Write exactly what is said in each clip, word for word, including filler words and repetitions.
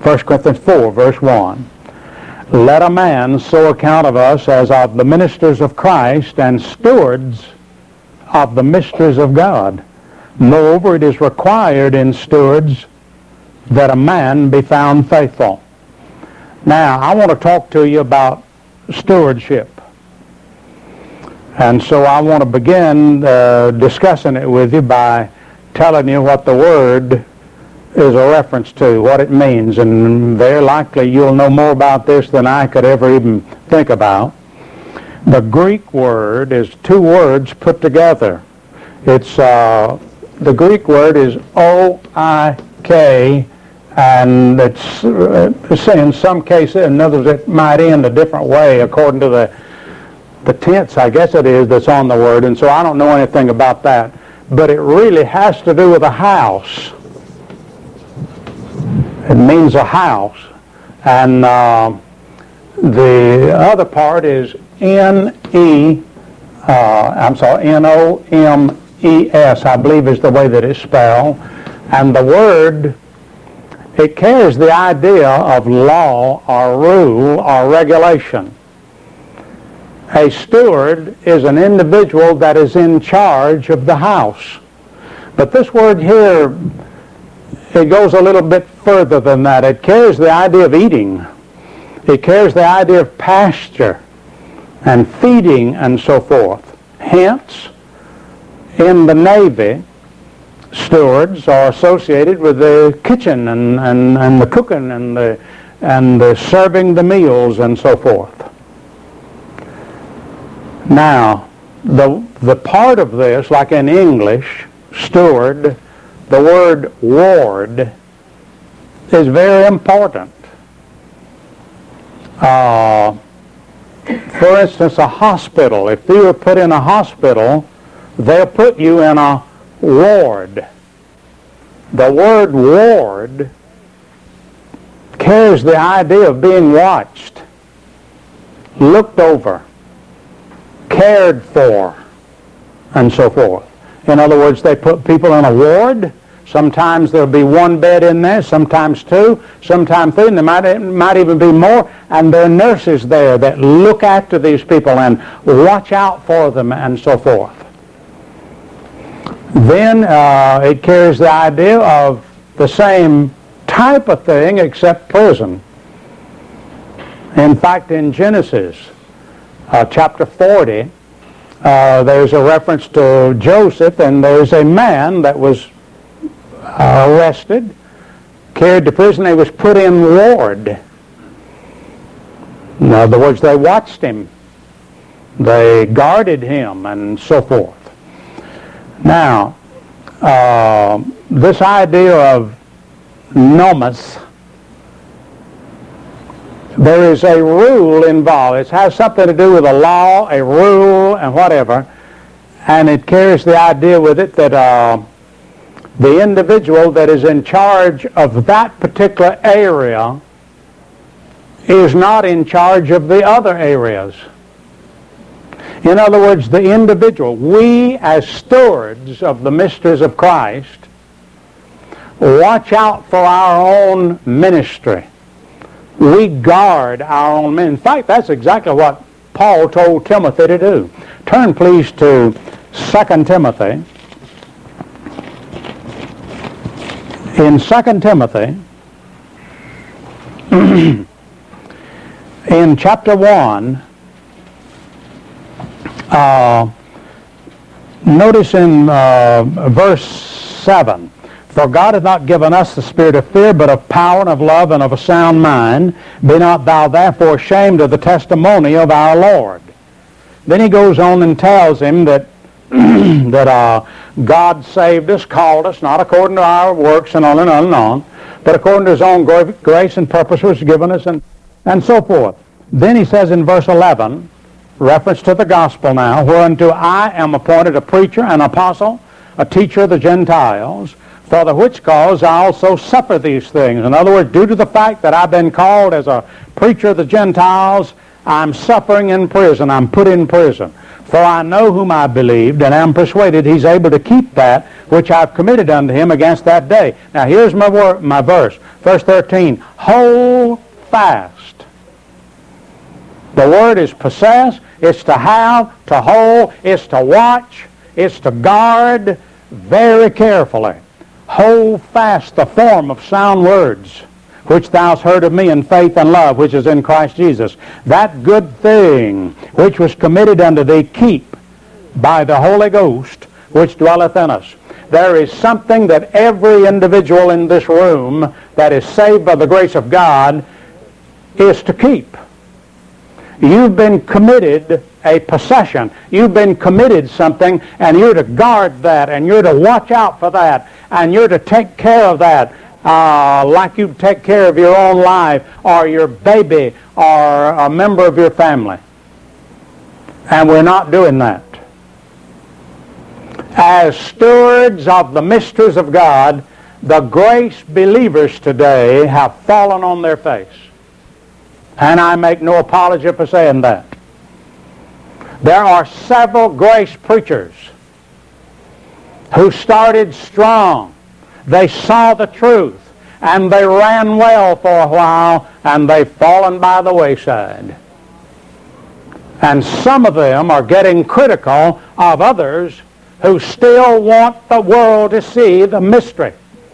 First Corinthians four, verse one. Let a man so account of us as of the ministers of Christ and stewards of the mysteries of God. Moreover, it is required in stewards that a man be found faithful. Now, I want to talk to you about stewardship. And so I want to begin uh, discussing it with you by telling you what the word is a reference to, what it means. And very likely you'll know more about this than I could ever even think about. The Greek word is two words put together. It's uh, the Greek word is O I K, and it's uh, in some cases, in others it might end a different way according to the the tense, I guess it is, that's on the word, and so I don't know anything about that. But it really has to do with a house. It means a house. And uh, the other part is N E, uh, I'm sorry, N O M E S, I believe is the way that it's spelled. And the word, it carries the idea of law or rule or regulation. A steward is an individual that is in charge of the house. But this word here, it goes a little bit further than that. It carries the idea of eating. It carries the idea of pasture and feeding and so forth. Hence, in the Navy, stewards are associated with the kitchen and, and, and the cooking and the, and the serving the meals and so forth. Now, the, the part of this, like in English, steward, the word ward is very important. Uh, for instance, a hospital. If you were put in a hospital, they'll put you in a ward. The word ward carries the idea of being watched, looked over, cared for, and so forth. In other words, they put people in a ward. Sometimes there'll be one bed in there, sometimes two, sometimes three, and there might, might even be more. And there are nurses there that look after these people and watch out for them and so forth. Then uh, it carries the idea of the same type of thing except prison. In fact, in Genesis, Uh, chapter forty, uh, there's a reference to Joseph, and there's a man that was uh, arrested, carried to prison. He was put in ward. In other words, they watched him. They guarded him and so forth. Now, uh, this idea of nomos, there is a rule involved. It has something to do with a law, a rule, and whatever. And it carries the idea with it that uh, the individual that is in charge of that particular area is not in charge of the other areas. In other words, the individual, we as stewards of the mysteries of Christ, watch out for our own ministry. We guard our own men. In fact, that's exactly what Paul told Timothy to do. Turn, please, to Second Timothy. In Second Timothy, in chapter one, uh, notice in uh, verse seven, for God hath not given us the spirit of fear, but of power and of love and of a sound mind. Be not thou therefore ashamed of the testimony of our Lord. Then he goes on and tells him that that uh, God saved us, called us, not according to our works and on and on and on, but according to his own gra- grace and purpose was given us, and, and so forth. Then he says in verse eleven, reference to the gospel now, whereunto I am appointed a preacher, an apostle, a teacher of the Gentiles, for the which cause I also suffer these things. In other words, due to the fact that I've been called as a preacher of the Gentiles, I'm suffering in prison. I'm put in prison. For I know whom I believed, and am persuaded he's able to keep that which I've committed unto him against that day. Now here's my, wor- my verse. Verse thirteen. Hold fast. The word is possess. It's to have, to hold. It's to watch. It's to guard very carefully. Hold fast the form of sound words, which thou hast heard of me in faith and love, which is in Christ Jesus. That good thing which was committed unto thee, keep by the Holy Ghost, which dwelleth in us. There is something that every individual in this room that is saved by the grace of God is to keep. You've been committed a possession. You've been committed something, and you're to guard that, and you're to watch out for that, and you're to take care of that. Uh, like you take care of your own life or your baby or a member of your family. And we're not doing that. As stewards of the mysteries of God, the grace believers today have fallen on their face. And I make no apology for saying that. There are several grace preachers who started strong. They saw the truth, and they ran well for a while, and they've fallen by the wayside. And some of them are getting critical of others who still want the world to see the mystery.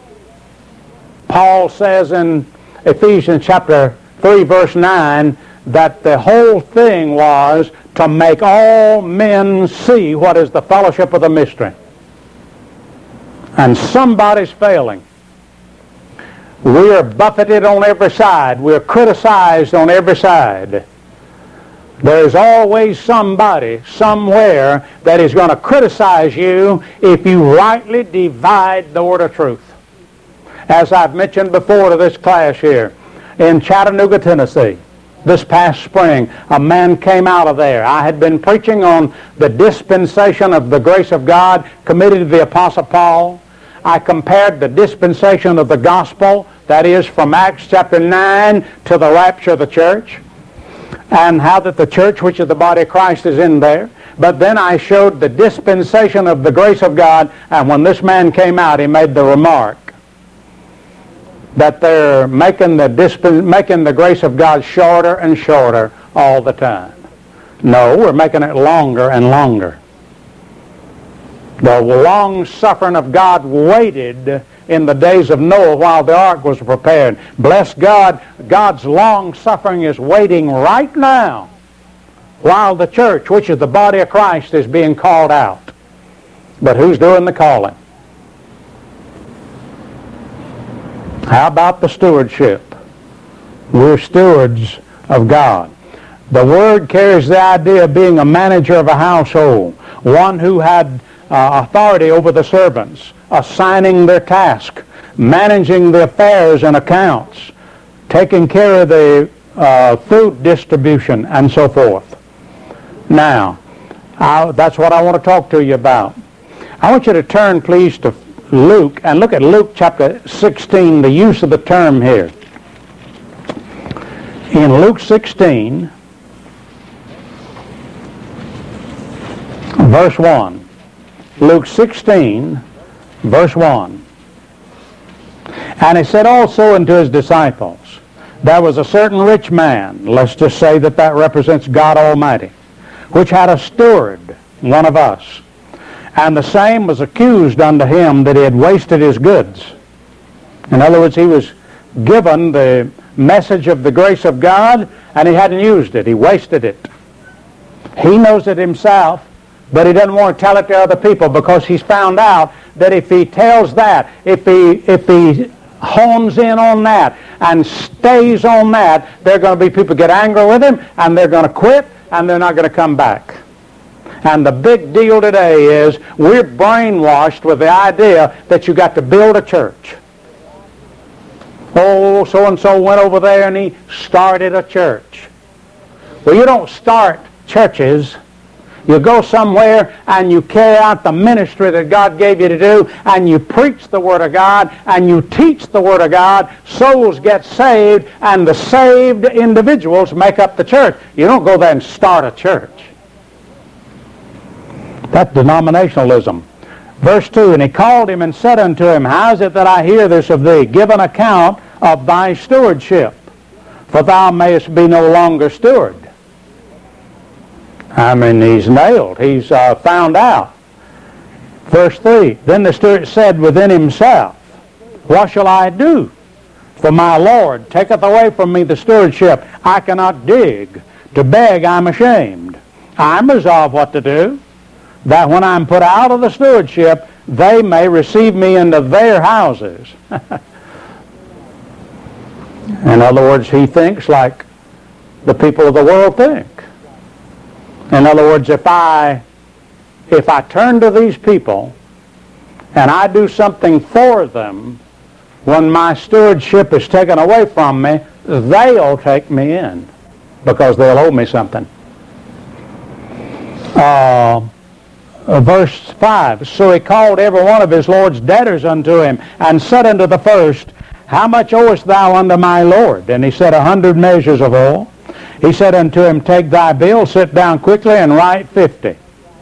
Paul says in Ephesians chapter three, verse nine, that the whole thing was to make all men see what is the fellowship of the mystery. And somebody's failing. We are buffeted on every side. We're criticized on every side. There's always somebody, somewhere, that is going to criticize you if you rightly divide the word of truth. As I've mentioned before to this class here, in Chattanooga, Tennessee, this past spring, a man came out of there. I had been preaching on the dispensation of the grace of God committed to the Apostle Paul. I compared the dispensation of the gospel, that is from Acts chapter nine to the rapture of the church, and how that the church, which is the body of Christ, is in there. But then I showed the dispensation of the grace of God, and when this man came out, he made the remark that they're making the disp- making the grace of God shorter and shorter all the time. No, we're making it longer and longer. The long suffering of God waited in the days of Noah while the ark was prepared. Bless God, God's long suffering is waiting right now while the church, which is the body of Christ, is being called out. But who's doing the calling? How about the stewardship? We're stewards of God. The word carries the idea of being a manager of a household, one who had uh, authority over the servants, assigning their task, managing the affairs and accounts, taking care of the uh, food distribution, and so forth. Now, I, that's what I want to talk to you about. I want you to turn, please, to Luke, and look at Luke chapter sixteen, the use of the term here. In Luke sixteen, verse one. Luke sixteen, verse one. And he said also unto his disciples, there was a certain rich man, let's just say that that represents God Almighty, which had a steward, one of us. And the same was accused unto him that he had wasted his goods. In other words, he was given the message of the grace of God, and he hadn't used it. He wasted it. He knows it himself, but he doesn't want to tell it to other people because he's found out that if he tells that, if he if he hones in on that and stays on that, there are going to be people get angry with him, and they're going to quit, and they're not going to come back. And the big deal today is we're brainwashed with the idea that you got to build a church. Oh, so-and-so went over there and he started a church. Well, you don't start churches. You go somewhere and you carry out the ministry that God gave you to do, and you preach the Word of God, and you teach the Word of God. Souls get saved, and the saved individuals make up the church. You don't go there and start a church. That's denominationalism. Verse two, and he called him and said unto him, How is it that I hear this of thee? Give an account of thy stewardship, for thou mayest be no longer steward. I mean, he's nailed. He's uh, found out. Verse three, then the steward said within himself, What shall I do? For my Lord taketh away from me the stewardship. I cannot dig. To beg I'm ashamed. I'm resolved what to do, that when I'm put out of the stewardship, they may receive me into their houses. In other words, he thinks like the people of the world think. In other words, if I, if I turn to these people and I do something for them, when my stewardship is taken away from me, they'll take me in because they'll owe me something. Uh, verse five, So he called every one of his Lord's debtors unto him, and said unto the first, How much owest thou unto my Lord? And he said, A hundred measures of oil. He said unto him, Take thy bill, sit down quickly, and write fifty.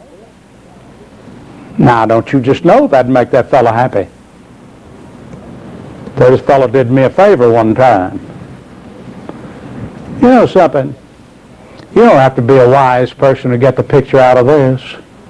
Now, don't you just know that'd make that fellow happy? This fellow did me a favor one time. You know something? You don't have to be a wise person to get the picture out of this.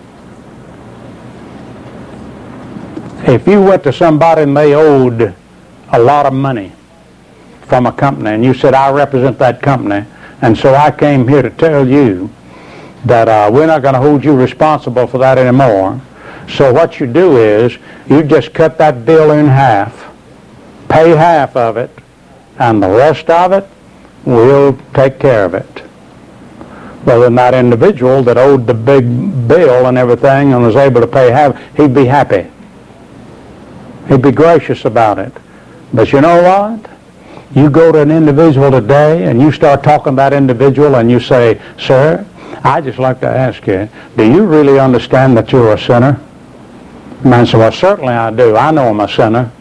If you went to somebody and they owed a lot of money from a company, and you said, I represent that company, and so I came here to tell you that uh, we're not going to hold you responsible for that anymore. So what you do is you just cut that bill in half, pay half of it, and the rest of it, we'll take care of it. Well, then that individual that owed the big bill and everything and was able to pay half, he'd be happy. He'd be gracious about it. But you know what? You go to an individual today and you start talking to that individual and you say, Sir, I'd just like to ask you, do you really understand that you're a sinner? The man said, Well, certainly I do. I know I'm a sinner.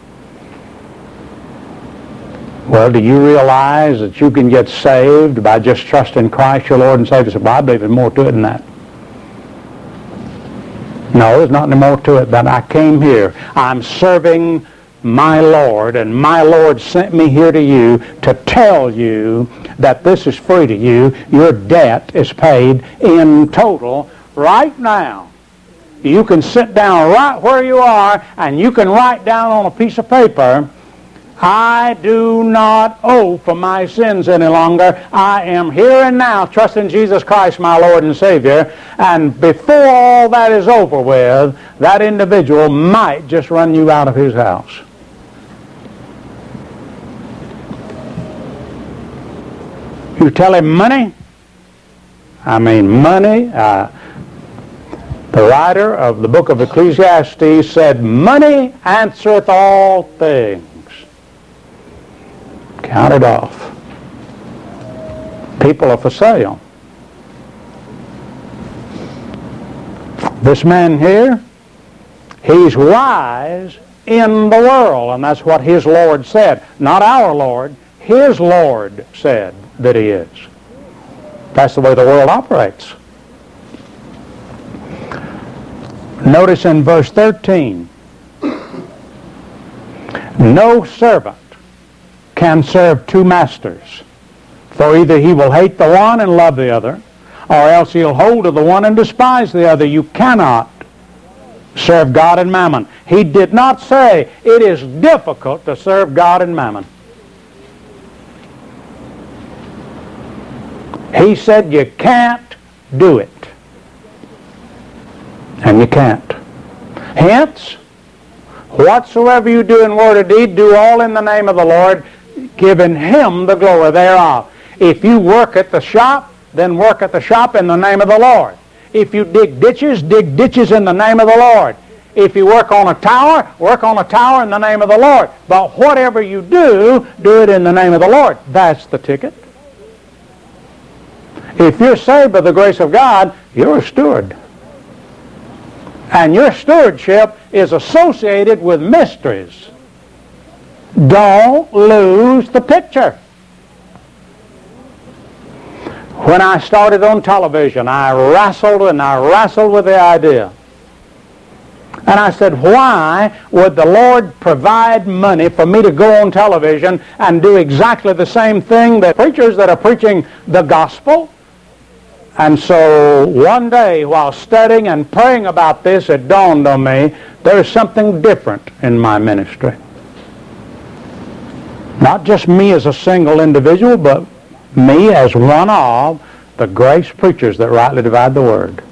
Well, do you realize that you can get saved by just trusting Christ, your Lord and Savior? Well, I believe there's more to it than that. No, there's not any more to it than I came here. I'm serving my Lord, and my Lord sent me here to you to tell you that this is free to you. Your debt is paid in total right now. You can sit down right where you are, and you can write down on a piece of paper, I do not owe for my sins any longer. I am here and now trusting Jesus Christ, my Lord and Savior. And before all that is over with, that individual might just run you out of his house. You tell him money? I mean money. Uh, the writer of the book of Ecclesiastes said, Money answereth all things. Count it off. People are for sale. This man here, he's wise in the world, and that's what his Lord said. Not our Lord, his Lord said that he is. That's the way the world operates. Notice in verse thirteen, no servant can serve two masters, for either he will hate the one and love the other, or else he'll hold to the one and despise the other. You cannot serve God and mammon. He did not say it is difficult to serve God and mammon. He said you can't do it. And you can't. Hence, whatsoever you do in word or deed, do all in the name of the Lord, giving Him the glory thereof. If you work at the shop, then work at the shop in the name of the Lord. If you dig ditches, dig ditches in the name of the Lord. If you work on a tower, work on a tower in the name of the Lord. But whatever you do, do it in the name of the Lord. That's the ticket. If you're saved by the grace of God, you're a steward. And your stewardship is associated with mysteries. Don't lose the picture. When I started on television, I wrestled and I wrestled with the idea. And I said, why would the Lord provide money for me to go on television and do exactly the same thing that preachers that are preaching the gospel? And so one day while studying and praying about this, it dawned on me there's something different in my ministry. Not just me as a single individual, but me as one of the grace preachers that rightly divide the word.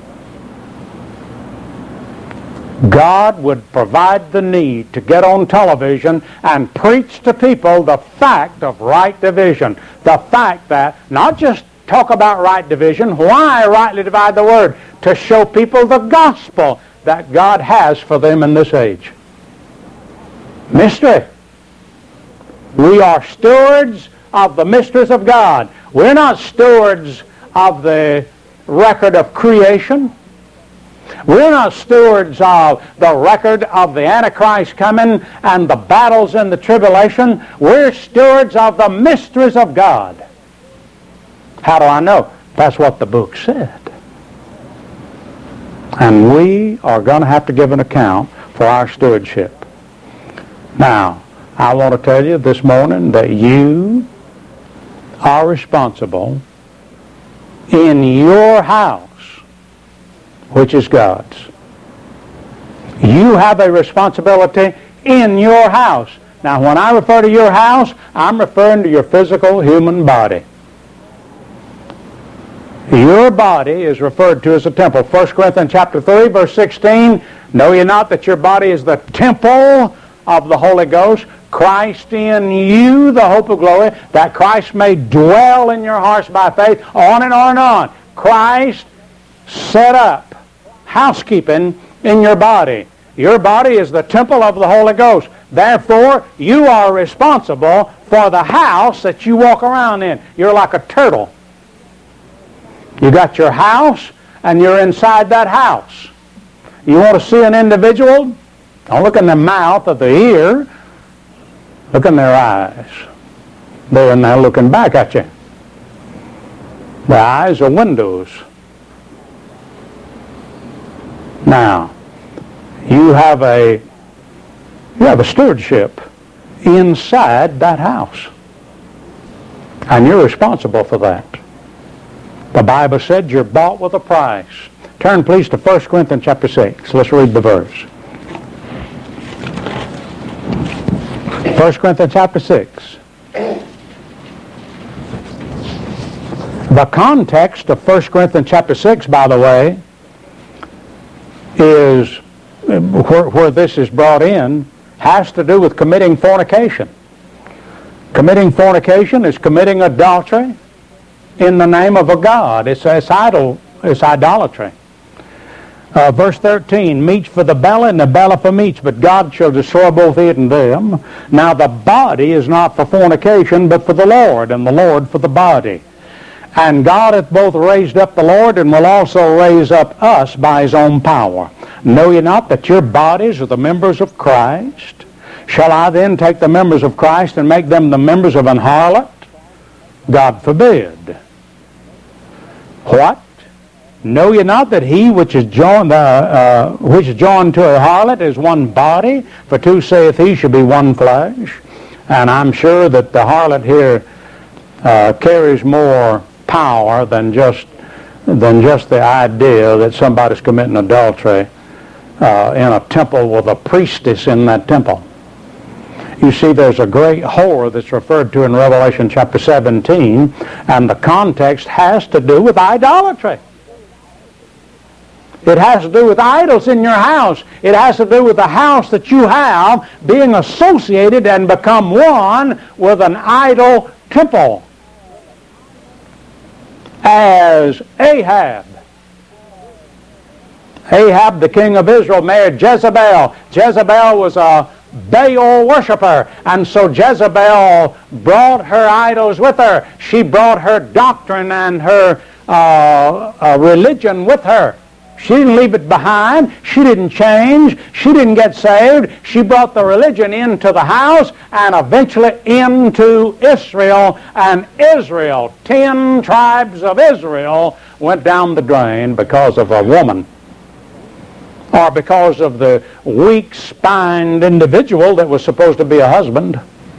God would provide the need to get on television and preach to people the fact of right division. The fact that, not just talk about right division, why rightly divide the word? To show people the gospel that God has for them in this age. Mystery. We are stewards of the mysteries of God. We're not stewards of the record of creation. We're not stewards of the record of the Antichrist coming and the battles in the tribulation. We're stewards of the mysteries of God. How do I know? That's what the book said. And we are going to have to give an account for our stewardship. Now, I want to tell you this morning that you are responsible in your house, which is God's. You have a responsibility in your house. Now, when I refer to your house, I'm referring to your physical human body. Your body is referred to as a temple. First Corinthians chapter three, verse sixteen, know ye not that your body is the temple of the Holy Ghost, Christ in you, the hope of glory, that Christ may dwell in your hearts by faith, on and on and on. Christ set up housekeeping in your body. Your body is the temple of the Holy Ghost. Therefore, you are responsible for the house that you walk around in. You're like a turtle. You got your house, and you're inside that house. You want to see an individual? Don't look in the mouth or the ear. Look in their eyes. They're in there looking back at you. The eyes are windows. Now, you have a you have a stewardship inside that house. And you're responsible for that. The Bible said you're bought with a price. Turn please to First Corinthians chapter six. Let's read the verse. First Corinthians chapter six. The context of First Corinthians chapter six, by the way, is where, where this is brought in, has to do with committing fornication. Committing fornication is committing adultery in the name of a god. It's, it's idol. It's idolatry. Uh, verse thirteen, meats for the belly and the belly for meats, but God shall destroy both it and them. Now the body is not for fornication, but for the Lord, and the Lord for the body. And God hath both raised up the Lord, and will also raise up us by his own power. Know ye not that your bodies are the members of Christ? Shall I then take the members of Christ and make them the members of an harlot? God forbid. What? Know ye not that he which is joined, uh, uh, which is joined to a harlot is one body? For two saith he shall be one flesh. And I'm sure that the harlot here uh, carries more power than just than just the idea that somebody's committing adultery uh, in a temple with a priestess in that temple. You see, there's a great whore that's referred to in Revelation chapter seventeen, and the context has to do with idolatry. It has to do with idols in your house. It has to do with the house that you have being associated and become one with an idol temple. As Ahab. Ahab, the king of Israel, married Jezebel. Jezebel was a Baal worshiper, and so Jezebel brought her idols with her. She brought her doctrine and her uh, uh, religion with her. She didn't leave it behind. She didn't change. She didn't get saved. She brought the religion into the house and eventually into Israel. And Israel, ten tribes of Israel, went down the drain because of a woman. or because of the weak-spined individual that was supposed to be a husband.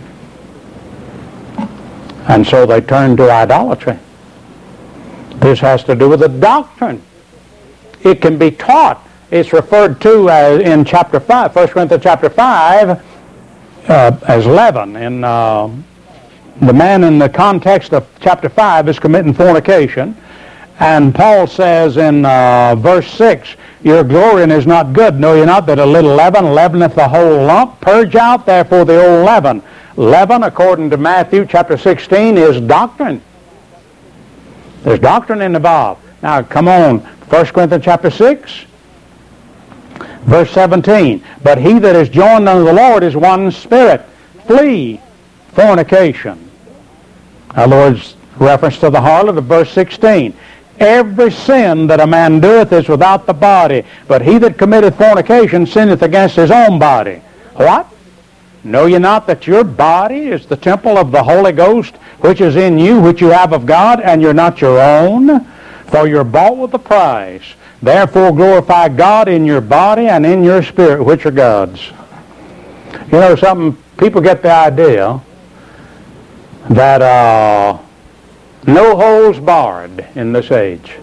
And so they turned to idolatry. This has to do with the doctrine. It can be taught. It's referred to as in chapter five, First Corinthians chapter five, uh, as leaven. In uh, the man in the context of chapter five is committing fornication. And Paul says in uh, verse six, your glorying is not good. Know ye not that a little leaven leaveneth the whole lump? Purge out therefore the old leaven. Leaven, according to Matthew chapter sixteen, is doctrine. There's doctrine involved. Now, come on, First Corinthians chapter six, verse seventeen. But he that is joined unto the Lord is one spirit. Flee fornication. In other words, reference to the harlot of verse sixteen. Every sin that a man doeth is without the body, but he that committeth fornication sinneth against his own body. What? Know ye not that your body is the temple of the Holy Ghost, which is in you, which you have of God, and you're not your own? For you're bought with a price. Therefore glorify God in your body and in your spirit, which are God's. You know something? People get the idea that uh, no holds barred in this age.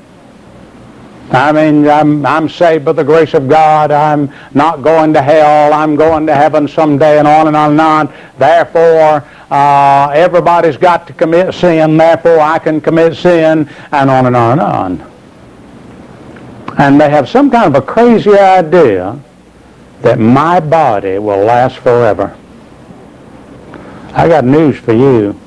I mean, I'm, I'm saved by the grace of God. I'm not going to hell. I'm going to heaven someday, and on and on and on. Therefore, uh, everybody's got to commit sin. Therefore, I can commit sin, and on and on and on. And they have some kind of a crazy idea that my body will last forever. I got news for you.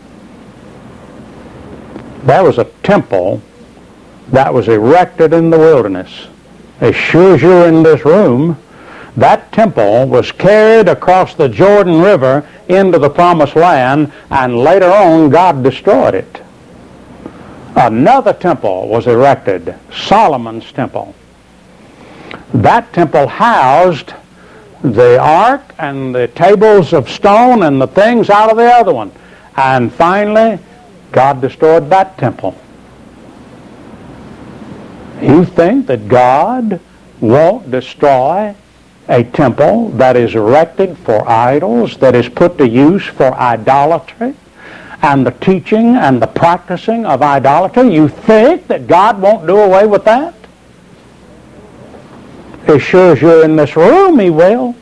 There was a temple that was erected in the wilderness. As sure as you're in this room, that temple was carried across the Jordan River into the Promised Land, and later on God destroyed it. Another temple was erected, Solomon's temple. That temple housed the ark and the tables of stone and the things out of the other one. And finally, God destroyed that temple. You think that God won't destroy a temple that is erected for idols, that is put to use for idolatry and the teaching and the practicing of idolatry? You think that God won't do away with that? As sure as you're in this room, He will.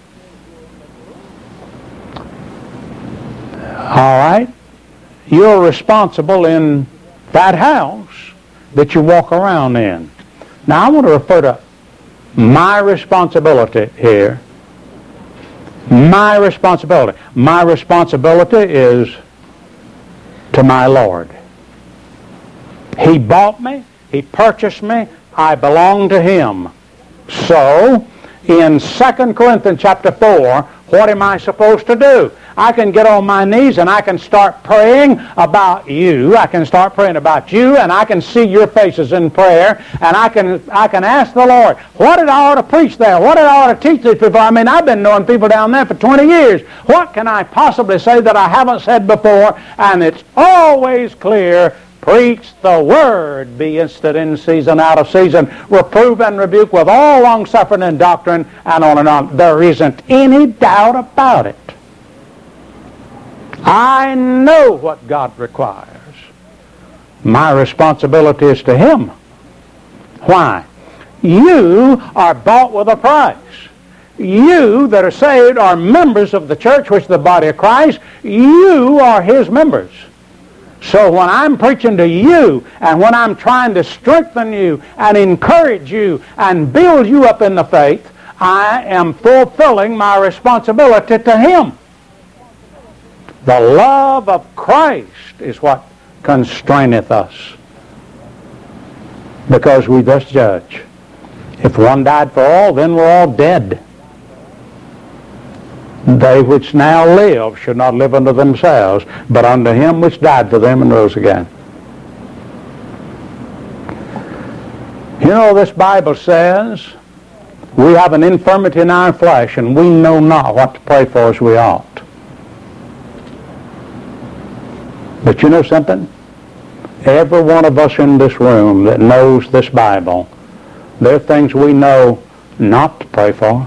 All right? You're responsible in that house that you walk around in. Now, I want to refer to my responsibility here. My responsibility. My responsibility is to my Lord. He bought me. He purchased me. I belong to Him. So, in Second Corinthians chapter four, what am I supposed to do? I can get on my knees and I can start praying about you. I can start praying about you, and I can see your faces in prayer, and I can I can ask the Lord, what did I ought to preach there? What did I ought to teach these people? I mean, I've been knowing people down there for twenty years. What can I possibly say that I haven't said before? And it's always clear. Preach the word, be instant in season, out of season, reprove and rebuke with all long-suffering and doctrine, and on and on. There isn't any doubt about it. I know what God requires. My responsibility is to Him. Why? You are bought with a price. You that are saved are members of the church, which is the body of Christ. You are His members. So when I'm preaching to you, and when I'm trying to strengthen you and encourage you and build you up in the faith, I am fulfilling my responsibility to Him. The love of Christ is what constraineth us, because we thus judge. If one died for all, then we're all dead. They which now live should not live unto themselves, but unto Him which died for them and rose again. You know, this Bible says we have an infirmity in our flesh, and we know not what to pray for as we ought. But you know something? Every one of us in this room that knows this Bible, there are things we know not to pray for.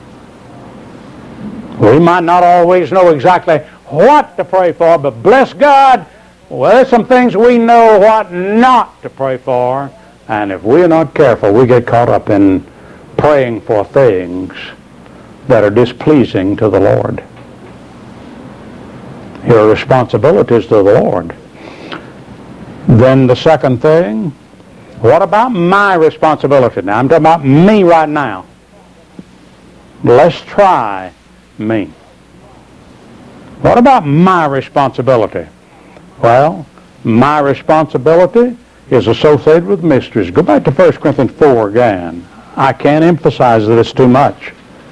We might not always know exactly what to pray for, but bless God, well, there's some things we know what not to pray for, and if we're not careful, we get caught up in praying for things that are displeasing to the Lord. Your responsibilities to the Lord. Then the second thing, what about my responsibility? Now, I'm talking about me right now. Let's try me. What about my responsibility? Well, my responsibility is associated with mysteries. Go back to First Corinthians four again. I can't emphasize that it's too much.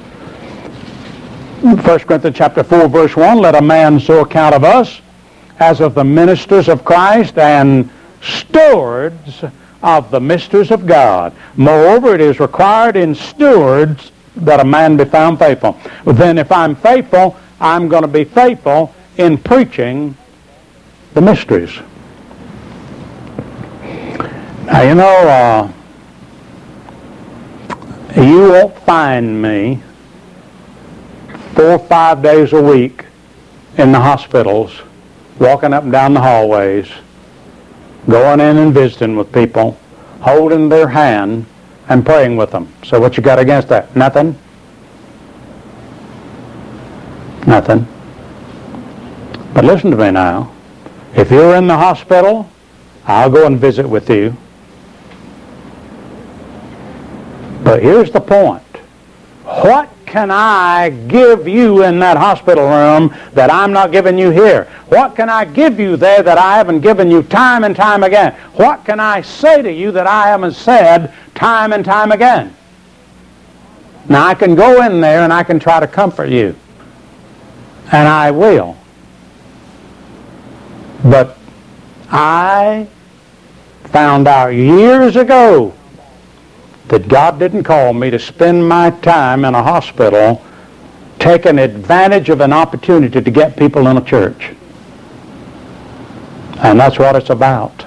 First Corinthians chapter four, verse one, let a man so account of us as of the ministers of Christ and stewards of the mysteries of God. Moreover, it is required in stewards that a man be found faithful. Well, then if I'm faithful, I'm going to be faithful in preaching the mysteries. Now, you know, uh, you won't find me four or five days a week in the hospitals, walking up and down the hallways, going in and visiting with people, holding their hand and praying with them. So what you got against that? Nothing? Nothing. But listen to me now. If you're in the hospital, I'll go and visit with you. But here's the point. What can I give you in that hospital room that I'm not giving you here? What can I give you there that I haven't given you time and time again? What can I say to you that I haven't said time and time again? Now, I can go in there and I can try to comfort you. And I will. But I found out years ago that God didn't call me to spend my time in a hospital taking advantage of an opportunity to get people in a church. And that's what it's about.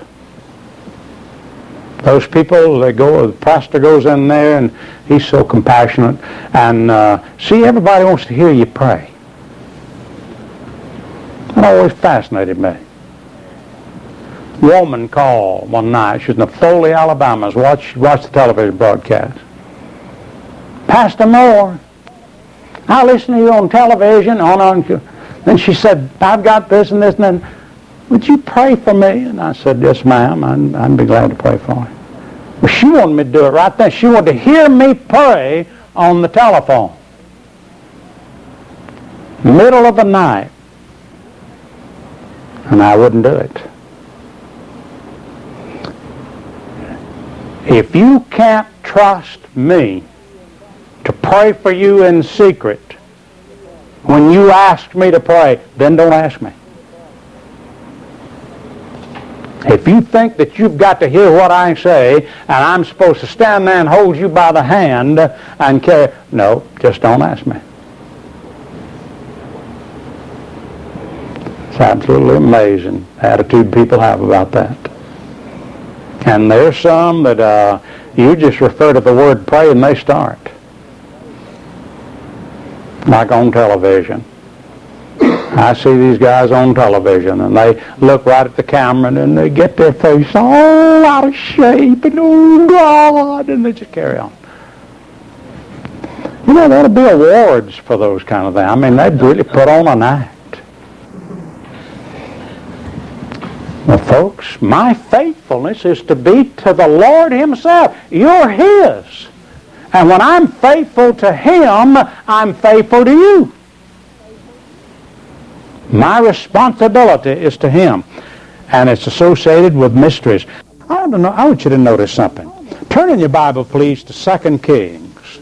Those people, they go, the pastor goes in there and he's so compassionate. And uh, see, everybody wants to hear you pray. That always fascinated me. Woman called one night. She was in Foley, Alabama. Watch, watch the television broadcast. Pastor Moore, I listen to you on television. On, on. Then she said, I've got this and this and that. Would you pray for me? And I said, yes, ma'am. I'd, I'd be glad to pray for you. Well, she wanted me to do it right then. She wanted to hear me pray on the telephone. Middle of the night. And I wouldn't do it. If you can't trust me to pray for you in secret when you ask me to pray, then don't ask me. If you think that you've got to hear what I say and I'm supposed to stand there and hold you by the hand and carry, no, just don't ask me. It's absolutely amazing the attitude people have about that. And there's some that uh, you just refer to the word pray and they start. Like on television. I see these guys on television and they look right at the camera and then they get their face all out of shape and oh God, and they just carry on. You know, there ought to be awards for those kind of things. I mean, they'd really put on an act. Well, folks, my faithfulness is to be to the Lord Himself. You're His. And when I'm faithful to Him, I'm faithful to you. My responsibility is to Him. And it's associated with mysteries. I want to know, I want you to notice something. Turn in your Bible, please, to Second Kings.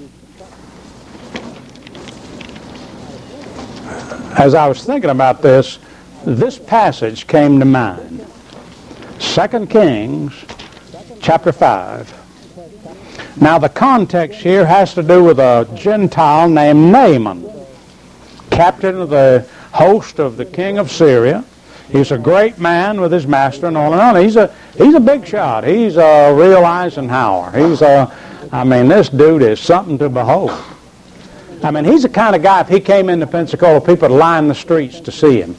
As I was thinking about this, this passage came to mind. Second Kings, chapter five. Now the context here has to do with a Gentile named Naaman, captain of the host of the king of Syria. He's a great man with his master and all and on. He's a he's a big shot. He's a real Eisenhower. He's a I mean, this dude is something to behold. I mean, he's the kind of guy, if he came into Pensacola, people would line the streets to see him.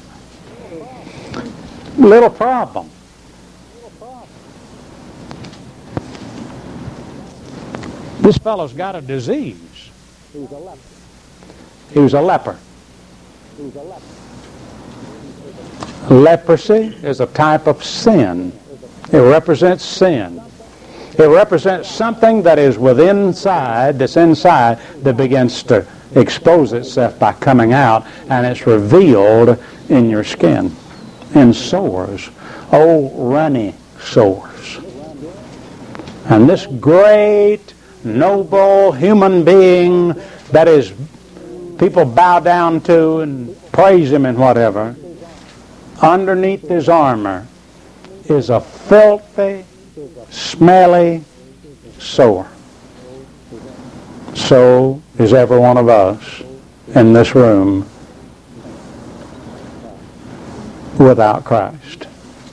Little problem. This fellow's got a disease. He was a leper. He was a leper. He was a leper. Leprosy is a type of sin. It represents sin. It represents something that is within inside, that's inside, that begins to expose itself by coming out, and it's revealed in your skin, in sores, old runny sores. And this great, noble human being that is people bow down to and praise him and whatever, underneath his armor is a filthy, smelly sore. So is every one of us in this room without Christ.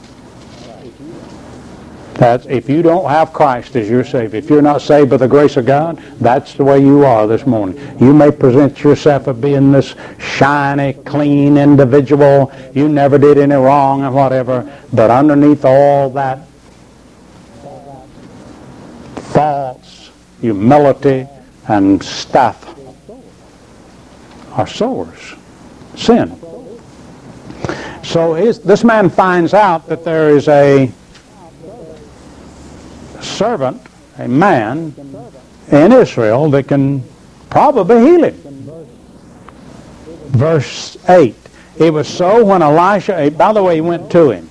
That's, if you don't have Christ as your Savior, if you're not saved by the grace of God, that's the way you are this morning. You may present yourself as being this shiny, clean individual. You never did any wrong and whatever, but underneath all that false humility and stuff are sores, sin. So his, this man finds out that there is a servant, a man in Israel that can probably heal him. Verse eight. It was so when Elisha, by the way, he went to him.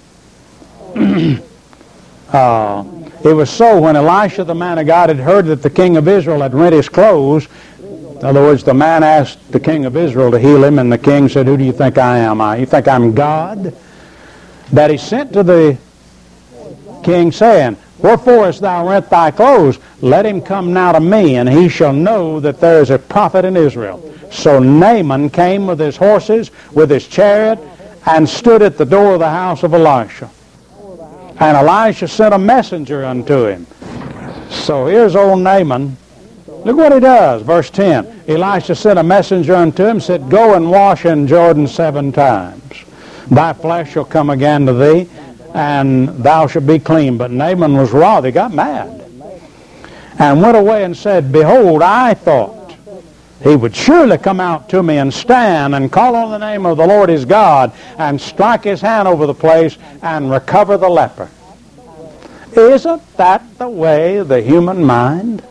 uh, it was so when Elisha, the man of God, had heard that the king of Israel had rent his clothes. In other words, the man asked the king of Israel to heal him, and the king said, "Who do you think I am? I, you think I'm God?" That he sent to the king, saying, "Wherefore hast thou rent thy clothes? Let him come now to me, and he shall know that there is a prophet in Israel." So Naaman came with his horses, with his chariot, and stood at the door of the house of Elisha. And Elisha sent a messenger unto him. So here's old Naaman. Look what he does. Verse ten. Elisha sent a messenger unto him, said, "Go and wash in Jordan seven times. Thy flesh shall come again to thee, and thou shalt be clean." But Naaman was wroth. He got mad and went away and said, "Behold, I thought he would surely come out to me and stand and call on the name of the Lord his God and strike his hand over the place and recover the leper." Isn't that the way of the human mind?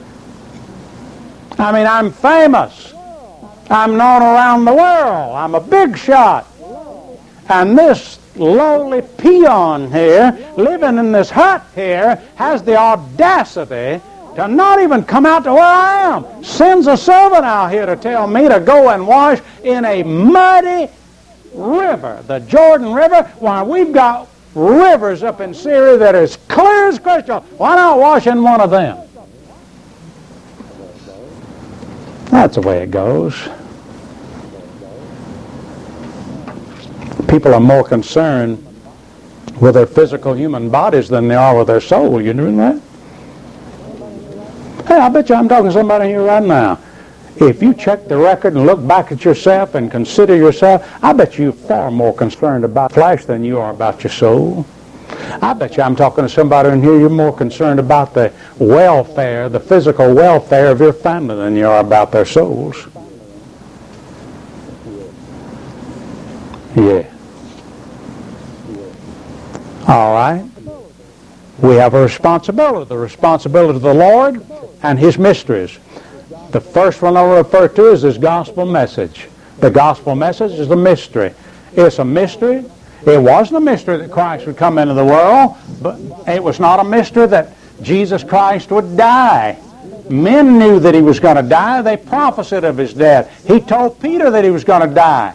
I mean, I'm famous. I'm known around the world. I'm a big shot. And this lowly peon here, living in this hut here, has the audacity to not even come out to where I am. Sends a servant out here to tell me to go and wash in a muddy river, the Jordan River. Why, we've got rivers up in Syria that are as clear as crystal. Why not wash in one of them? That's the way it goes. People are more concerned with their physical human bodies than they are with their soul. You know that? Hey, I bet you I'm talking to somebody here right now. If you check the record and look back at yourself and consider yourself, I bet you're far more concerned about flesh than you are about your soul. I bet you I'm talking to somebody in here, you're more concerned about the welfare, the physical welfare of your family than you are about their souls. Yeah. All right. We have a responsibility, the responsibility of the Lord and his mysteries. The first one I'll refer to is his gospel message. The gospel message is a mystery. It's a mystery. It wasn't a mystery that Christ would come into the world, but it was not a mystery that Jesus Christ would die. Men knew that he was going to die. They prophesied of his death. He told Peter that he was going to die.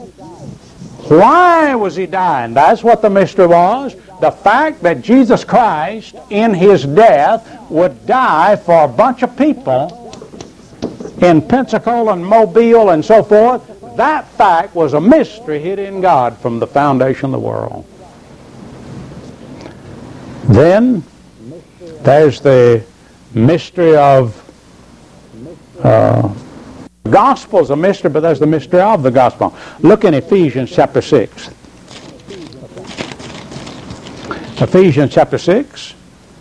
Why was he dying? That's what the mystery was. The fact that Jesus Christ, in his death, would die for a bunch of people in Pensacola and Mobile and so forth, that fact was a mystery hid in God from the foundation of the world. Then there's the mystery of uh, gospel is a mystery, but there's the mystery of the gospel. Look in Ephesians chapter six. Ephesians chapter six,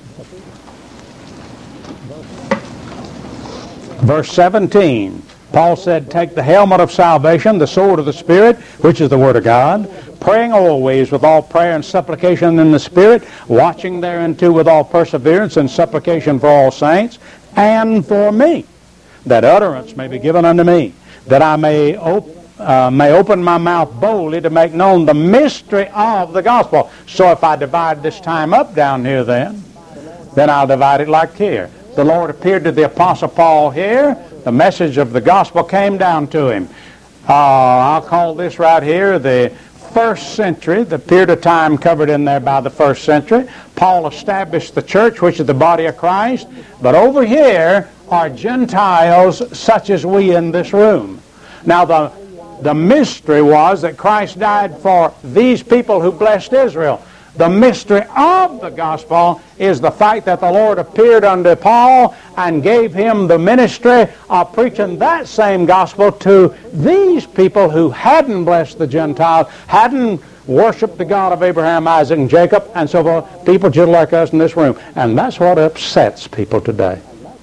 verse seventeen. Paul said, take the helmet of salvation, the sword of the Spirit, which is the Word of God, praying always with all prayer and supplication in the Spirit, watching thereunto with all perseverance and supplication for all saints, and for me, that utterance may be given unto me, that I may, op- uh, may open my mouth boldly to make known the mystery of the gospel. So if I divide this time up down here then, then I'll divide it like here. The Lord appeared to the Apostle Paul here. The message of the gospel came down to him. Uh, I'll call this right here the first century, the period of time covered in there by the first century. Paul established the church, which is the body of Christ. But over here are Gentiles such as we in this room. Now the, the mystery was that Christ died for these people who blessed Israel. The mystery of the gospel is the fact that the Lord appeared unto Paul and gave him the ministry of preaching that same gospel to these people who hadn't blessed the Gentiles, hadn't worshiped the God of Abraham, Isaac, and Jacob, and so forth, people just like us in this room. And that's what upsets people today.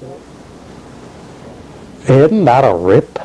Isn't that a rip?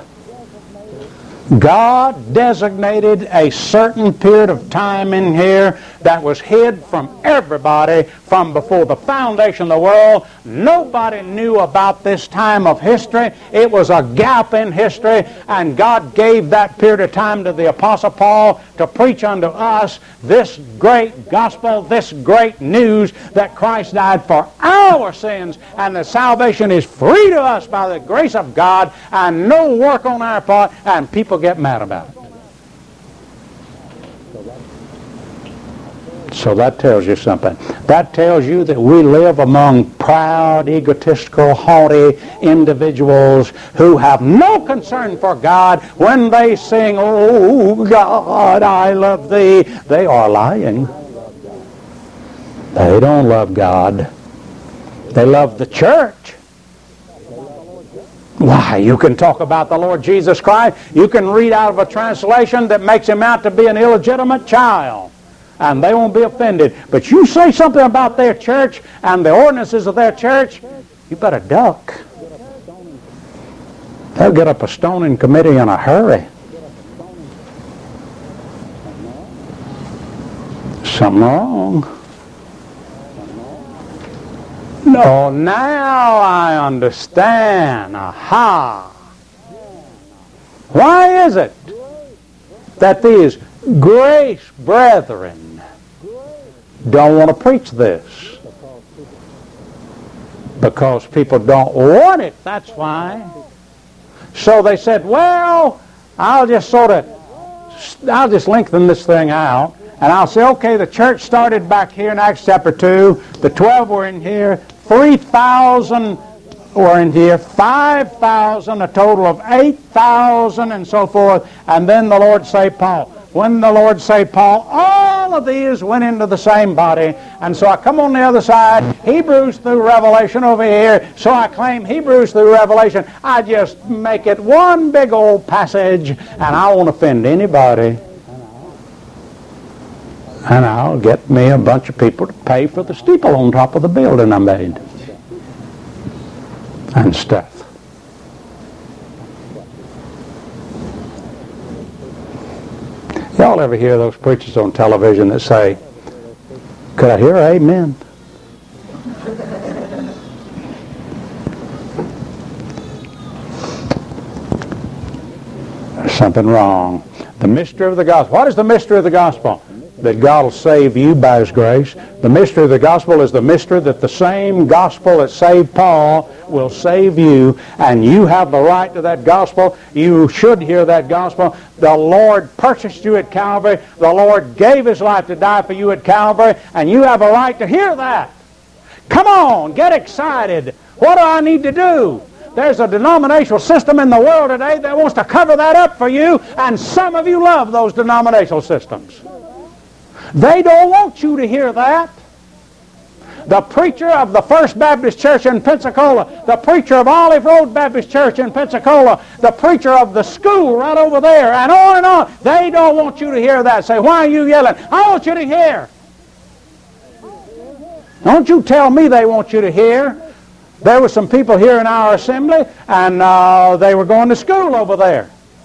God designated a certain period of time in here that was hid from everybody from before the foundation of the world. Nobody knew about this time of history. It was a gap in history, and God gave that period of time to the Apostle Paul to preach unto us this great gospel, this great news that Christ died for our sins, and that salvation is free to us by the grace of God, and no work on our part, and people get mad about it. So that tells you something. That tells you that we live among proud, egotistical, haughty individuals who have no concern for God. When they sing, "Oh God, I love thee," they are lying. They don't love God. They love the church. Why, you can talk about the Lord Jesus Christ. You can read out of a translation that makes him out to be an illegitimate child, and they won't be offended. But you say something about their church and the ordinances of their church, you better duck. They'll get up a stoning committee in a hurry. Something wrong. No, now I understand. Aha. Why is it that these grace brethren don't want to preach this? Because people don't want it, that's why. So they said, well, I'll just sort of, I'll just lengthen this thing out. And I'll say, okay, the church started back here in Acts chapter two. The twelve were in here. three thousand were in here. five thousand, a total of eight thousand, and so forth. And then the Lord saved Paul. When the Lord saved Paul, all of these went into the same body. And so I come on the other side, Hebrews through Revelation over here. So I claim Hebrews through Revelation. I just make it one big old passage, and I won't offend anybody. And I'll get me a bunch of people to pay for the steeple on top of the building I made. And stuff. Y'all ever hear those preachers on television that say, could I hear amen? There's something wrong. The mystery of the gospel. What is the mystery of the gospel? That God will save you by His grace. The mystery of the gospel is the mystery that the same gospel that saved Paul will save you, and you have the right to that gospel. You should hear that gospel. The Lord purchased you at Calvary. The Lord gave His life to die for you at Calvary, and you have a right to hear that. Come on, get excited. What do I need to do? There's a denominational system in the world today that wants to cover that up for you, and some of you love those denominational systems. They don't want you to hear that. the preacher of the First Baptist Church in Pensacola, the preacher of Olive Road Baptist Church in Pensacola, the preacher of the school right over there, and on and on. They don't want you to hear that. Say, why are you yelling? I want you to hear. Don't you tell me they want you to hear. There were some people here in our assembly, and uh, they were going to school over there.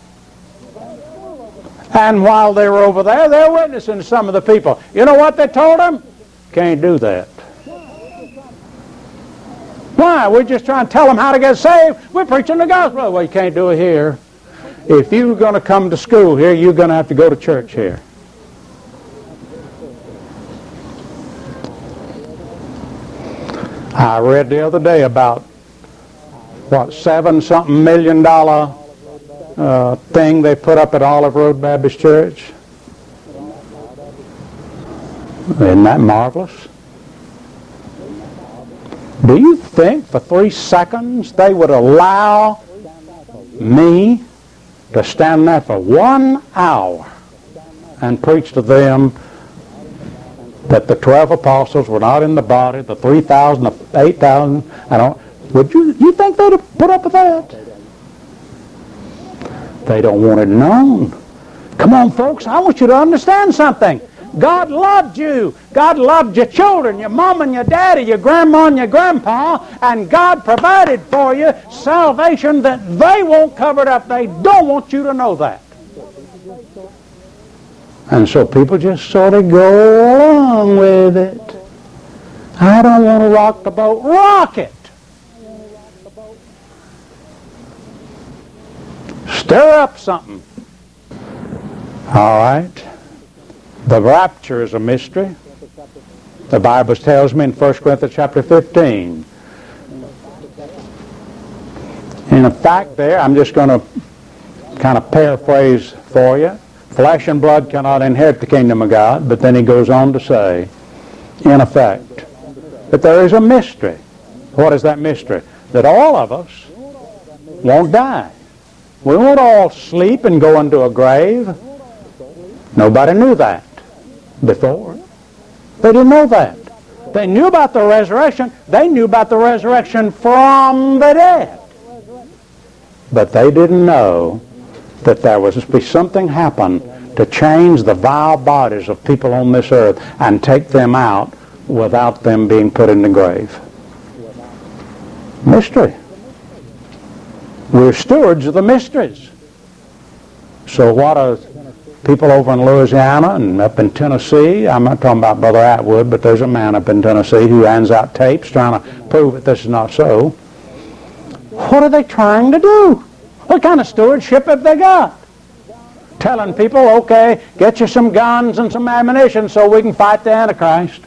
And while they were over there, they were witnessing to some of the people. You know what they told them? Can't do that. Why? We're just trying to tell them how to get saved. We're preaching the gospel. Well, you can't do it here. If you're going to come to school here, you're going to have to go to church here. I read the other day about, what, seven something million dollar uh, thing they put up at Olive Road Baptist Church. Isn't that marvelous? Do you think for three seconds they would allow me to stand there for one hour and preach to them that the twelve apostles were not in the body, the three thousand, the eight thousand, I don't, would you, you think they'd have put up with that? They don't want it known. Come on, folks, I want you to understand something. God loved you. God loved your children, your mom and your daddy, your grandma and your grandpa, and God provided for you salvation that they won't cover it up. They don't want you to know that. And so people just sort of go along with it. I don't want to rock the boat. Rock it. Stir up something. All right. The rapture is a mystery. The Bible tells me in First Corinthians chapter fifteen. In fact there, I'm just going to kind of paraphrase for you. Flesh and blood cannot inherit the kingdom of God, but then he goes on to say, in effect, that there is a mystery. What is that mystery? That all of us won't die. We won't all sleep and go into a grave. Nobody knew that before. They didn't know that. They knew about the resurrection. They knew about the resurrection from the dead. But they didn't know that there was to be something happen to change the vile bodies of people on this earth and take them out without them being put in the grave. Mystery. We're stewards of the mysteries. So what are people over in Louisiana and up in Tennessee, I'm not talking about Brother Atwood, but there's a man up in Tennessee who hands out tapes trying to prove that this is not so. What are they trying to do? What kind of stewardship have they got? Telling people, okay, get you some guns and some ammunition so we can fight the Antichrist.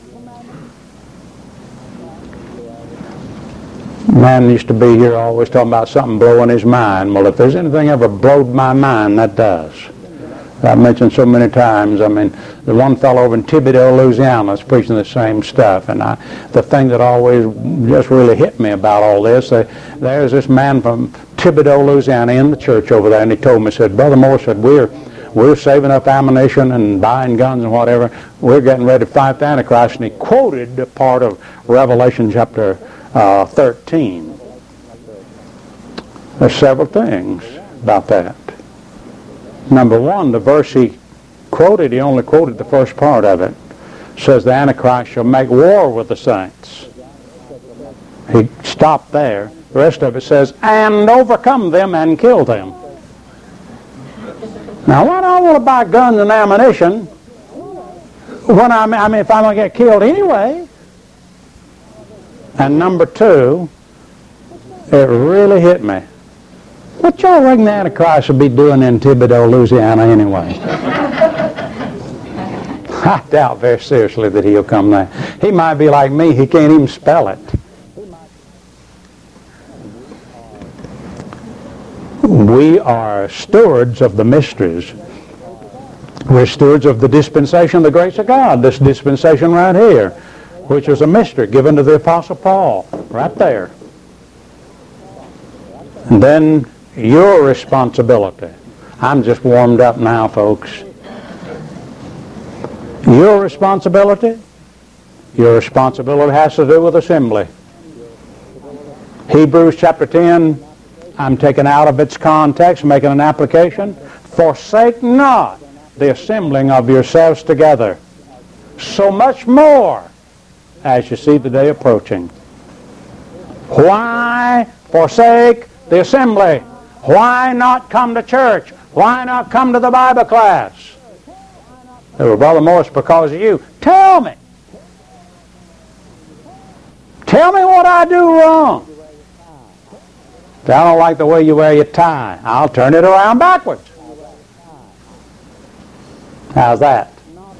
Man used to be here always talking about something blowing his mind. Well, if there's anything ever blowed my mind, that does. I've mentioned so many times. I mean, the one fellow over in Thibodaux, Louisiana is preaching the same stuff. And I, the thing that always just really hit me about all this, they, there's this man from Thibodaux, Louisiana in the church over there, and he told me, said, Brother Moore, said, we're, we're saving up ammunition and buying guns and whatever. We're getting ready to fight the Antichrist. And he quoted a part of Revelation chapter uh, thirteen. There's several things about that. Number one, the verse he quoted, he only quoted the first part of it, says the Antichrist shall make war with the saints. He stopped there. The rest of it says, and overcome them and kill them. Now, why do I want to buy guns and ammunition when I'm, I mean, if I'm going to get killed anyway? And number two, it really hit me. What y'all reckon the Antichrist will be doing in Thibodaux, Louisiana anyway? I doubt very seriously that he'll come there. He might be like me, he can't even spell it. We are stewards of the mysteries. We're stewards of the dispensation of the grace of God, this dispensation right here, which is a mystery given to the Apostle Paul, right there. And then your responsibility. I'm just warmed up now, folks. Your responsibility, Your responsibility has to do with assembly. Hebrews chapter ten, I'm taking out of its context, making an application. Forsake not the assembling of yourselves together, so much more as you see the day approaching. Why forsake the assembly? Why not come to church? Why not come to the Bible class? Well, Brother Morris, because of you. Tell me. Tell me what I do wrong. If I don't like the way you wear your tie, I'll turn it around backwards. How's that?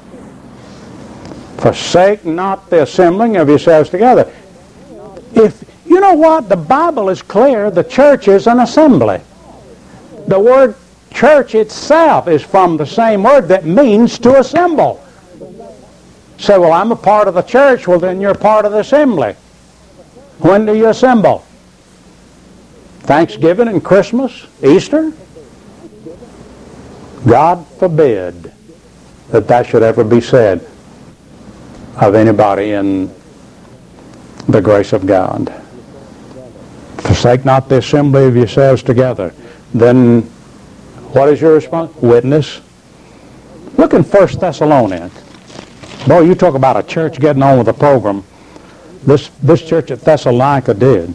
Forsake not the assembling of yourselves together. If you know what, the Bible is clear, the church is an assembly. The word church itself is from the same word that means to assemble. Say, well, I'm a part of the church. Well, then you're part of the assembly. When do you assemble? Thanksgiving and Christmas? Easter? God forbid that that should ever be said of anybody in the grace of God. Forsake not the assembly of yourselves together. Then what is your response? Witness. Look in First Thessalonians. Boy, you talk about a church getting on with the program. This, this church at Thessalonica did.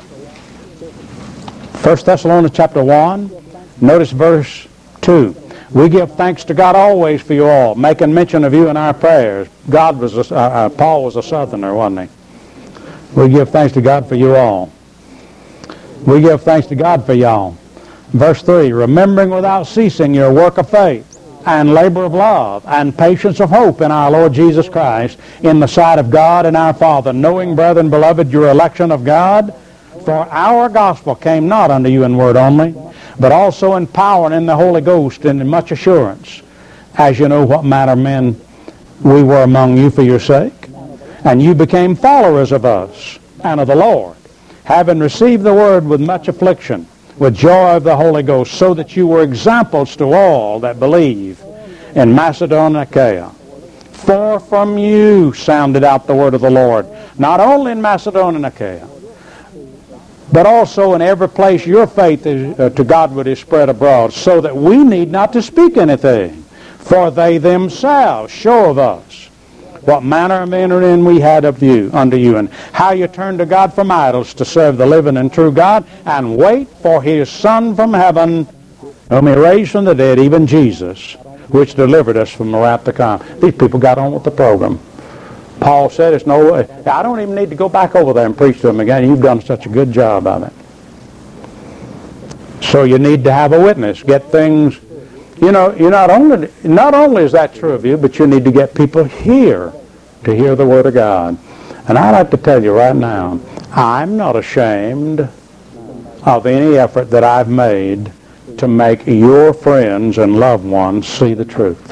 First Thessalonians chapter one, notice verse two. We give thanks to God always for you all, making mention of you in our prayers. God was a, uh, uh, Paul was a southerner, wasn't he? We give thanks to God for you all. We give thanks to God for y'all. Verse three, remembering without ceasing your work of faith and labor of love and patience of hope in our Lord Jesus Christ in the sight of God and our Father, knowing, brethren, beloved, your election of God, for our gospel came not unto you in word only, but also in power and in the Holy Ghost and in much assurance, as you know what manner of men we were among you for your sake. And you became followers of us and of the Lord, having received the word with much affliction, with joy of the Holy Ghost, so that you were examples to all that believe in Macedonia and Achaia. For from you sounded out the word of the Lord, not only in Macedonia and Achaia, but also in every place your faith is, uh, to Godward is spread abroad, so that we need not to speak anything, for they themselves show of us what manner of entering we had of you unto you, and how you turned to God from idols to serve the living and true God, and wait for his Son from heaven, whom he raised from the dead, even Jesus, which delivered us from the wrath to come. These people got on with the program. Paul said, "It's no. I don't even need to go back over there and preach to them again. You've done such a good job of it." So you need to have a witness. Get things. You know, you not only not only is that true of you, but you need to get people here to hear the Word of God. And I'd like to tell you right now, I'm not ashamed of any effort that I've made to make your friends and loved ones see the truth.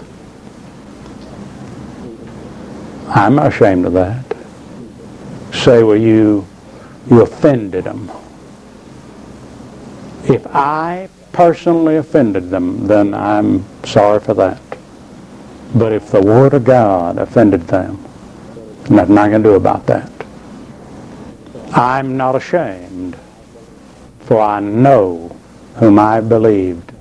I'm not ashamed of that. Say, well, you, you offended them. If I personally offended them, then I'm sorry for that. But if the Word of God offended them, nothing I can do about that. I'm not ashamed, for I know whom I believed.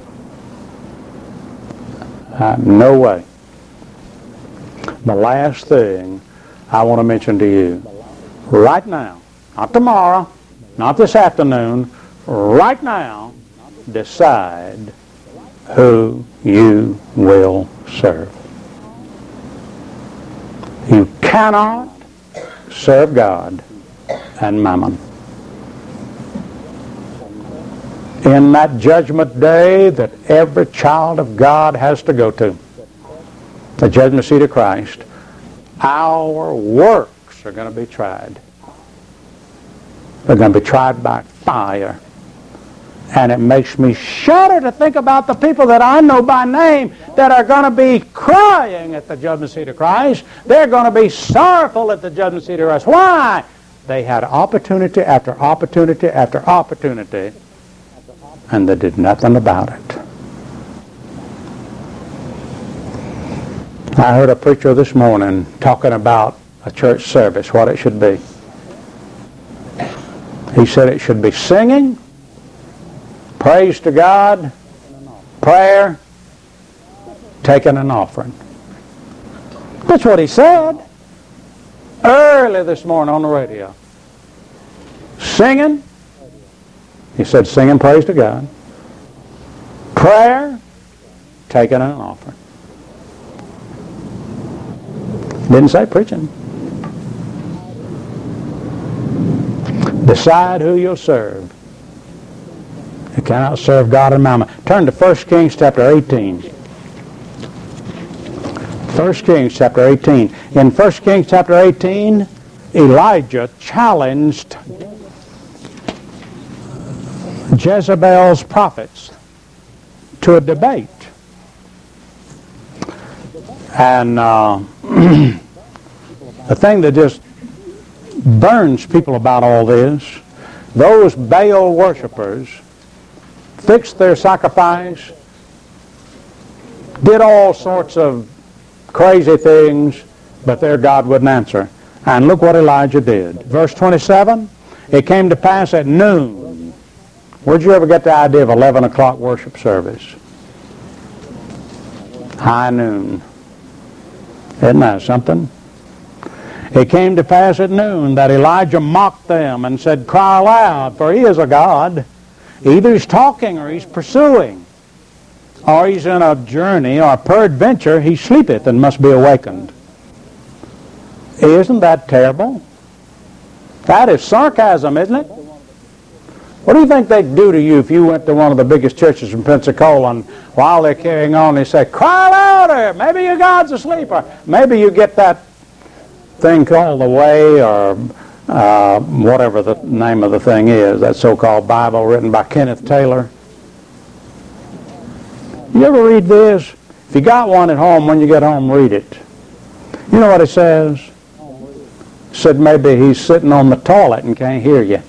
Uh, no way. The last thing I want to mention to you, right now, not tomorrow, not this afternoon, right now, decide who you will serve. You cannot serve God and mammon. In that judgment day that every child of God has to go to, the judgment seat of Christ, our works are going to be tried. They're going to be tried by fire. And it makes me shudder to think about the people that I know by name that are going to be crying at the judgment seat of Christ. They're going to be sorrowful at the judgment seat of Christ. Why? They had opportunity after opportunity after opportunity, and they did nothing about it. I heard a preacher this morning talking about a church service, what it should be. He said it should be singing, praise to God, prayer, taking an offering. That's what he said early this morning on the radio. Singing, he said singing praise to God, prayer, taking an offering. Didn't say preaching. Decide who you'll serve. You cannot serve God and mammon. Turn to First Kings chapter eighteen. First Kings chapter eighteen. In First Kings chapter eighteen, Elijah challenged Jezebel's prophets to a debate. And uh, the thing that just burns people about all this, those Baal worshipers fixed their sacrifice, did all sorts of crazy things, but their God wouldn't answer. And look what Elijah did. Verse twenty-seven, it came to pass at noon. Where'd you ever get the idea of eleven o'clock worship service? High noon. Isn't that something? It came to pass at noon that Elijah mocked them and said, cry aloud, for he is a God. Either he's talking or he's pursuing, or he's in a journey, or peradventure he sleepeth and must be awakened. Isn't that terrible? That is sarcasm, isn't it? What do you think they'd do to you if you went to one of the biggest churches in Pensacola and while they're carrying on they say, cry louder, maybe your God's asleep, or maybe you get that thing called The Way, or uh, whatever the name of the thing is, that so-called Bible written by Kenneth Taylor. You ever read this? If you got one at home, when you get home, read it. You know what it says? It said maybe he's sitting on the toilet and can't hear you.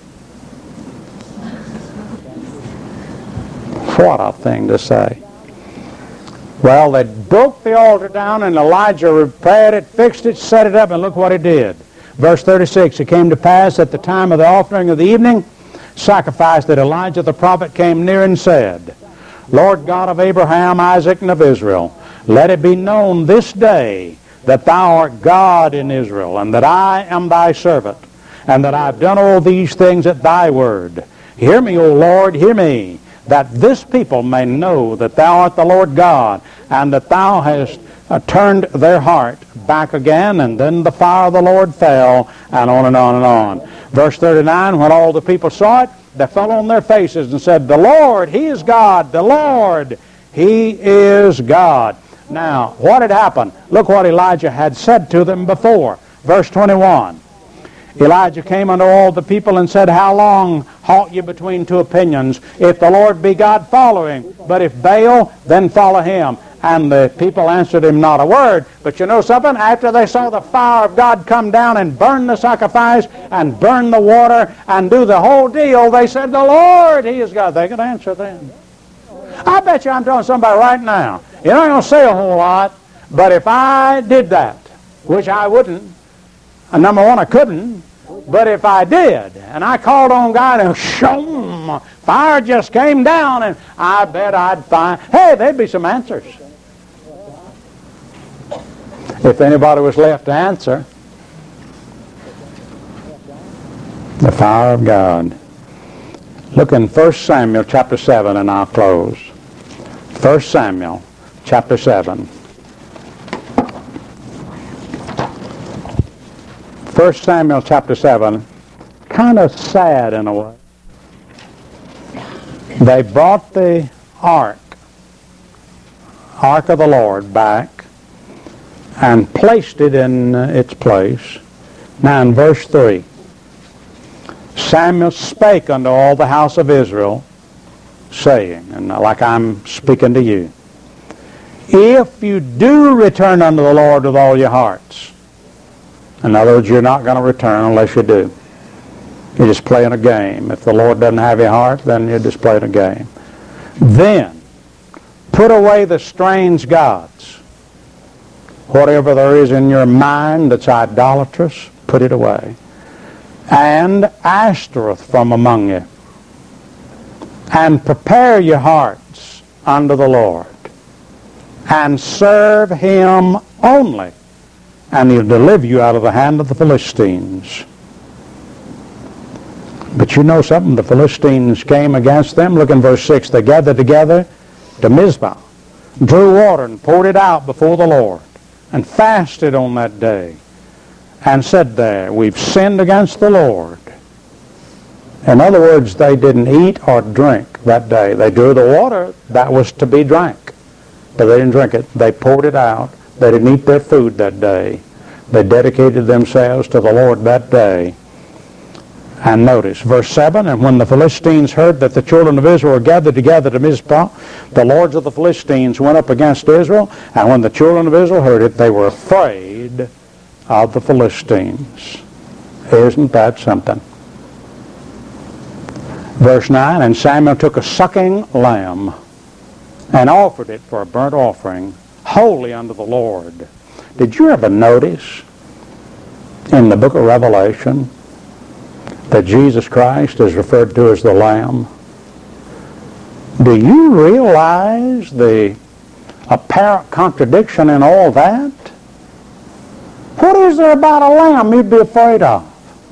What a thing to say. Well, they broke the altar down, and Elijah repaired it, fixed it, set it up, and look what he did. Verse thirty-six, it came to pass at the time of the offering of the evening sacrifice that Elijah the prophet came near and said, Lord God of Abraham, Isaac, and of Israel, let it be known this day that thou art God in Israel, and that I am thy servant, and that I have done all these things at thy word. Hear me, O Lord, hear me, that this people may know that thou art the Lord God, and that thou hast uh, turned their heart back again. And then the fire of the Lord fell, and on and on and on. Verse thirty-nine, when all the people saw it, they fell on their faces and said, the Lord, he is God, the Lord, he is God. Now, what had happened? Look what Elijah had said to them before. Verse twenty-one. Elijah came unto all the people and said, how long halt ye between two opinions? If the Lord be God, follow him. But if Baal, then follow him. And the people answered him not a word. But you know something? After they saw the fire of God come down and burn the sacrifice and burn the water and do the whole deal, they said, the Lord, he is God. They could answer then. I bet you I'm telling somebody right now, you're not going to say a whole lot, but if I did that, which I wouldn't, and number one, I couldn't, but if I did, and I called on God and shoom, fire just came down, and I bet I'd find, hey, there'd be some answers. If anybody was left to answer, the fire of God. Look in First Samuel chapter seven, and I'll close. First Samuel chapter seven. First Samuel chapter seven, kind of sad in a way. They brought the ark, ark of the Lord, back and placed it in uh, its place. Now in verse three, Samuel spake unto all the house of Israel, saying, and like I'm speaking to you, if you do return unto the Lord with all your hearts. In other words, you're not going to return unless you do. You're just playing a game. If the Lord doesn't have your heart, then you're just playing a game. Then, put away the strange gods. Whatever there is in your mind that's idolatrous, put it away. And Ashtoreth from among you. And prepare your hearts unto the Lord. And serve him only. And he'll deliver you out of the hand of the Philistines. But you know something? The Philistines came against them. Look in verse six. They gathered together to Mizpah, drew water and poured it out before the Lord, and fasted on that day, and said there, we've sinned against the Lord. In other words, they didn't eat or drink that day. They drew the water that was to be drank, but they didn't drink it. They poured it out. They didn't eat their food that day. They dedicated themselves to the Lord that day. And notice, verse seven, and when the Philistines heard that the children of Israel were gathered together to Mizpah, the lords of the Philistines went up against Israel, and when the children of Israel heard it, they were afraid of the Philistines. Isn't that something? Verse nine, and Samuel took a sucking lamb and offered it for a burnt offering, holy unto the Lord. Did you ever notice in the book of Revelation that Jesus Christ is referred to as the Lamb? Do you realize the apparent contradiction in all that? What is there about a lamb you'd be afraid of?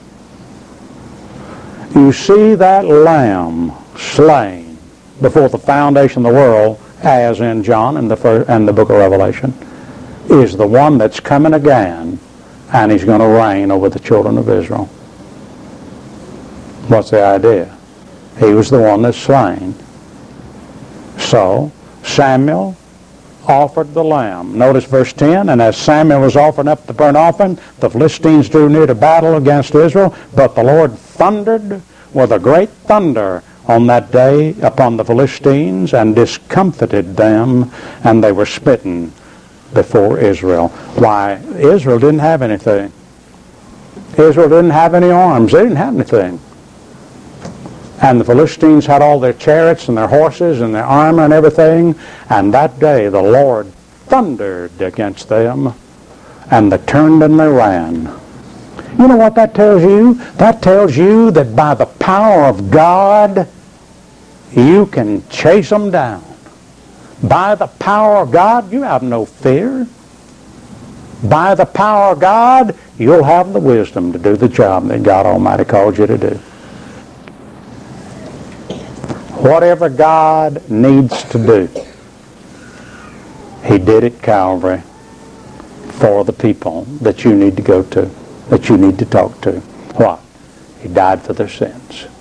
You see that lamb slain before the foundation of the world, as in John and the, first, and the book of Revelation, is the one that's coming again, and he's going to reign over the children of Israel. What's the idea? He was the one that's slain. So, Samuel offered the lamb. Notice verse ten, and as Samuel was offering up the burnt offering, the Philistines drew near to battle against Israel, but the Lord thundered with a great thunder on that day upon the Philistines, and discomfited them, and they were smitten before Israel. Why? Israel didn't have anything. Israel didn't have any arms. They didn't have anything. And the Philistines had all their chariots and their horses and their armor and everything. And that day the Lord thundered against them, and they turned and they ran. You know what that tells you? That tells you that by the power of God, you can chase them down. By the power of God, you have no fear. By the power of God, you'll have the wisdom to do the job that God Almighty called you to do. Whatever God needs to do, He did at Calvary for the people that you need to go to, that you need to talk to. What? He died for their sins.